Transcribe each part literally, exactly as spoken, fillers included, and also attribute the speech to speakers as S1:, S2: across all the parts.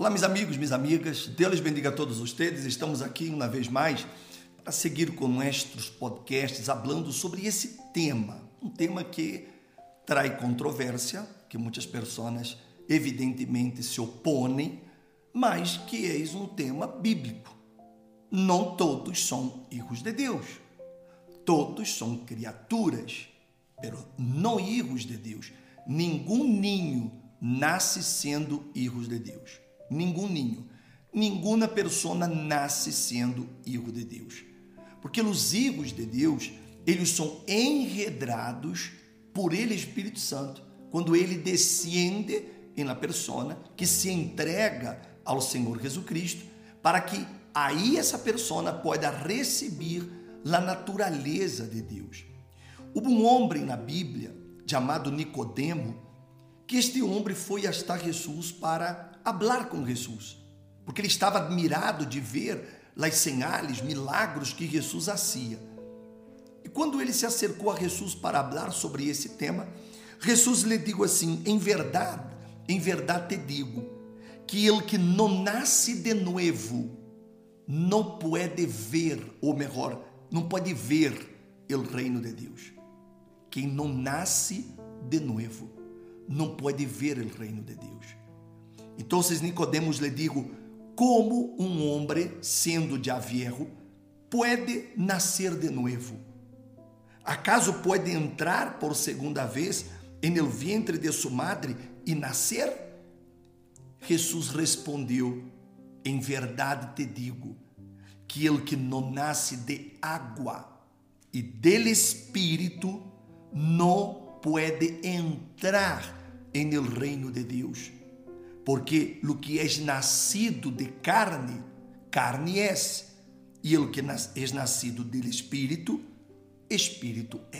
S1: Olá, meus amigos, minhas amigas, Deus les bendiga a todos vocês. Estamos aqui uma vez mais para seguir com nossos podcasts falando sobre esse tema, um tema que traz controvérsia, que muitas pessoas evidentemente se opõem, mas que é um tema bíblico. Não todos são filhos de Deus, todos são criaturas, mas não filhos de Deus. Nenhum ninho nasce sendo filhos de Deus. Nenhum ninho, nenhuma pessoa nasce sendo filho de Deus. Porque os filhos de Deus, eles são enredados por ele, Espírito Santo, quando ele descende na pessoa que se entrega ao Senhor Jesus Cristo, para que aí essa pessoa possa receber a natureza de Deus. Houve um homem na Bíblia chamado Nicodemo, que este homem foi hasta Jesus para falar com Jesus, porque ele estava admirado de ver as señales, milagros que Jesus fazia. E quando ele se acercou a Jesus para falar sobre esse tema, Jesus lhe disse assim: em verdade, em verdade te digo, que ele que não nasce de novo, não pode ver, ou melhor, não pode ver o reino de Deus. Quem não nasce de novo, não pode ver o reino de Deus. Então, Nicodemos lhe digo: como um homem, sendo já viejo, pode nascer de novo? Acaso pode entrar por segunda vez em el vientre de sua madre e nascer? Jesus respondeu: em verdade te digo, que el que não nasce de água e del Espírito não pode entrar em el reino de Deus. Porque o que é nascido de carne, carne é, e o que é nascido do Espírito, Espírito é.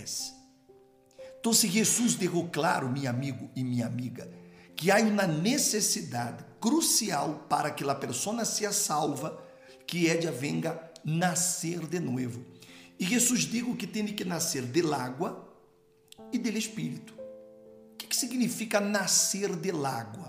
S1: Então, se Jesus deixou claro, meu amigo e minha amiga, que há uma necessidade crucial para que a pessoa seja salva, que ela venga nascer de novo. E Jesus diz que tem que nascer del água e del Espírito. O que significa nascer del água?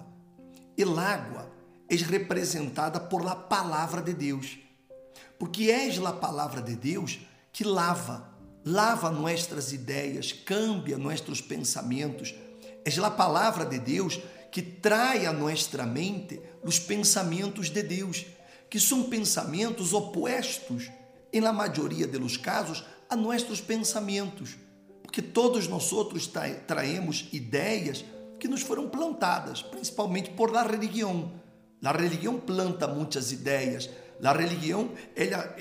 S1: El água é representada por la palavra de Deus, porque é a palavra de Deus que lava, lava nossas ideias, cambia nossos pensamentos. É a palavra de Deus que traz a nossa mente os pensamentos de Deus, que são pensamentos opostos, em la maioria dos casos, a nossos pensamentos, porque todos nós outros traemos ideias que nos foram plantadas, principalmente por la religião. A religião planta muitas ideias. A religião ela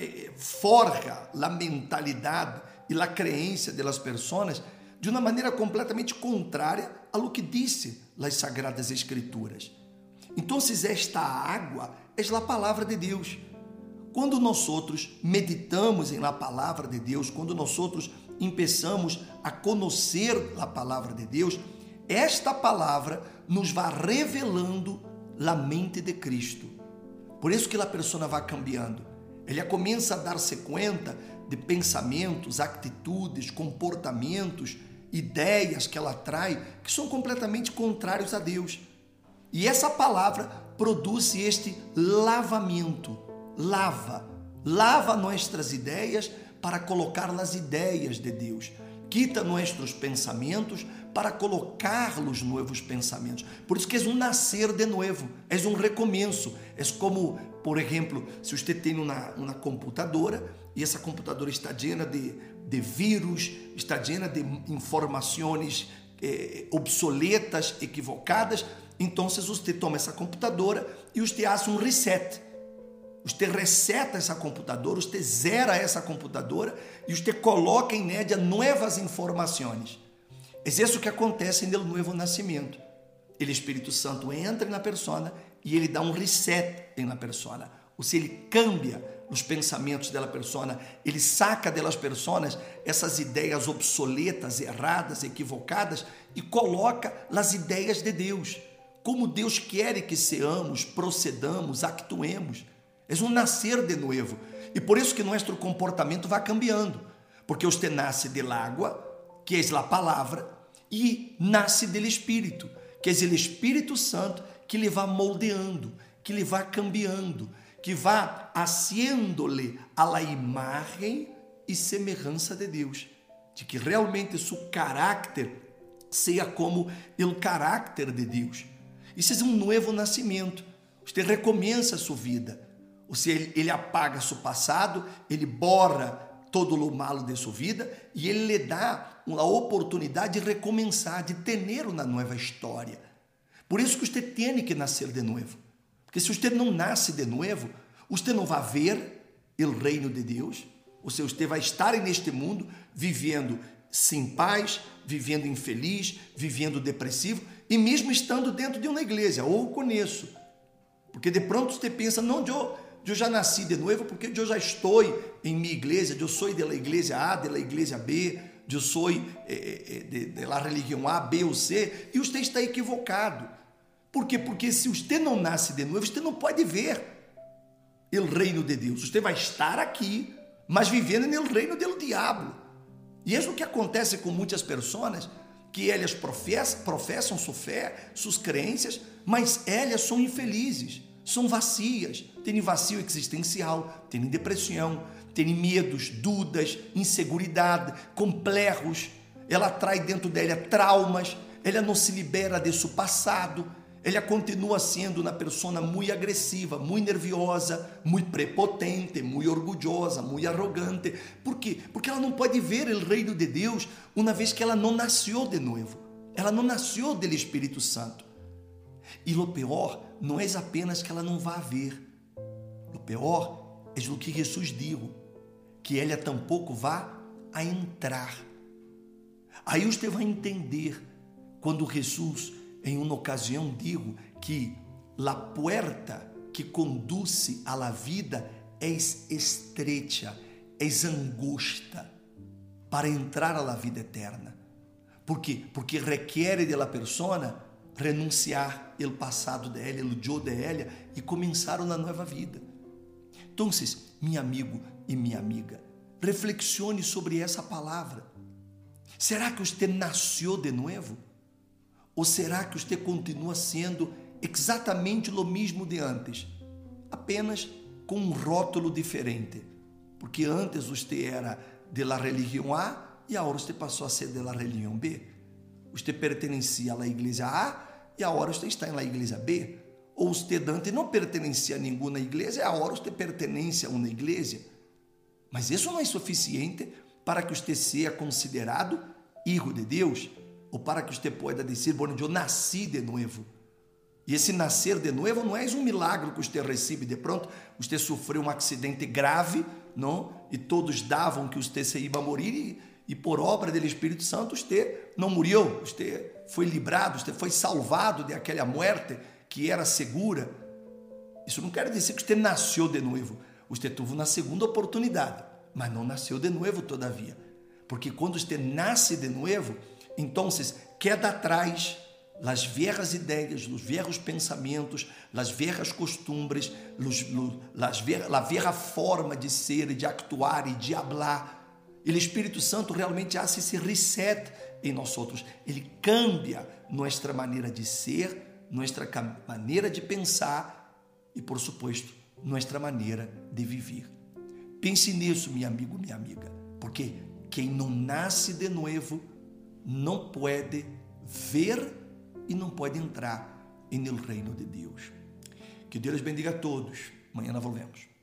S1: forja a mentalidade e a crença das pessoas de uma maneira completamente contrária a lo que disse as Sagradas Escrituras. Então, esta água é a palavra de Deus. Quando nós outros meditamos em la palavra de Deus, quando nós outros começamos a conhecer a palavra de Deus, esta palavra nos vai revelando a mente de Cristo. Por isso que a pessoa vai cambiando. Ela começa a dar-se conta de pensamentos, atitudes, comportamentos, ideias que ela traz que são completamente contrários a Deus. E essa palavra produz este lavamento. Lava, lava nossas ideias para colocar nas ideias de Deus. Quita nossos pensamentos para colocar os novos pensamentos. Por isso que é um nascer de novo, é um recomeço. É como, por exemplo, se você tem uma, uma computadora e essa computadora está cheia de, de vírus, está cheia de informações eh, obsoletas, equivocadas, então você toma essa computadora e você faz um reset. Você reseta essa computadora, você zera essa computadora e você coloca em ela novas informações. É isso que acontece no novo nascimento. O Espírito Santo entra na pessoa e ele dá um reset na pessoa. Ou seja, ele cambia os pensamentos da pessoa, ele saca delas pessoas essas ideias obsoletas, erradas, equivocadas e coloca as ideias de Deus. Como Deus quer que seamos, procedamos, actuemos. É um nascer de novo. E por isso que nosso comportamento vai cambiando. Porque você nasce de água, que é a palavra, e nasce do Espírito, que é o Espírito Santo que lhe vai moldeando. que lhe vá cambiando, que vá haciéndole a la imagen e semelhança de Deus, de que realmente seu caráter seja como o caráter de Deus. Isso é um novo nascimento. Você recomeça a sua vida. Você, ele, ele apaga seu passado, ele borra todo o malo de sua vida e ele lhe dá a oportunidade de recomeçar, de ter uma nova história. Por isso que você tem que nascer de novo. Porque se você não nasce de novo, você não vai ver o reino de Deus, ou seja, você vai estar neste mundo vivendo sem paz, vivendo infeliz, vivendo depressivo e mesmo estando dentro de uma igreja, ou conheço. Porque de pronto você pensa, não, eu, eu já nasci de novo, porque eu já estou em minha igreja, eu sou da igreja A, da igreja B, eu sou eh, de, de la religião A, B ou C, e você está equivocado. Por quê? Porque se você não nasce de novo, você não pode ver o reino de Deus. Você vai estar aqui, mas vivendo no reino do diabo. E é o que acontece com muitas pessoas, que elas professam, professam sua fé, suas crenças, mas elas são infelizes, são vazias, têm vazio existencial, têm depressão, têm medos, dúvidas, inseguridade, complexos. Ela traz dentro dela traumas, ela não se libera de seu passado, ela continua sendo uma pessoa muito agressiva, muito nerviosa, muito prepotente, muito orgulhosa, muito arrogante. Por quê? Porque ela não pode ver o reino de Deus uma vez que ela não nasceu de novo. Ela não nasceu do Espírito Santo. E o pior não é apenas que ela não vai ver. O pior é o que Jesus disse, que ela tampouco vai a entrar. Aí você vai entender quando Jesus, em uma ocasião, digo que a porta que conduz à la vida é estreita, é angosta para entrar à la vida eterna. Por quê? Porque requer de la persona renunciar o passado dela, o eu dela e começar uma nova vida. Então, meu amigo e minha amiga, reflexione sobre essa palavra. Será que você nasceu de novo? Ou será que você continua sendo exatamente o mesmo de antes? Apenas com um rótulo diferente. Porque antes você era de la religião A e agora você passou a ser de la religião B. Você pertencia à igreja A e agora você está na igreja B. Ou você antes não pertencia a nenhuma igreja e agora você pertence a uma igreja. Mas isso não é suficiente para que você seja considerado filho de Deus, ou para que você possa dizer, bueno, eu nasci de novo. E esse nascer de novo não é um milagre que você recebe de pronto, você sofreu um acidente grave, não? E todos davam que você se ia morrer, e, e por obra do Espírito Santo você não morreu, você foi livrado, você foi salvado de aquela morte que era segura. Isso não quer dizer que você nasceu de novo, você teve uma segunda oportunidade, mas não nasceu de novo todavia. Porque quando você nasce de novo, então queda atrás as velhas ideias, os velhos pensamentos, as velhas costumbres, los, los, las ver, a velha forma de ser, de actuar e de falar. E o Espírito Santo realmente hace esse reset em nós outros. Ele cambia nossa maneira de ser, nossa maneira de pensar e, por supuesto, nossa maneira de viver. Pense nisso, meu amigo, minha amiga, porque quem não nasce de novo não pode ver e não pode entrar no reino de Deus. Que Deus bendiga a todos. Amanhã nós volvemos.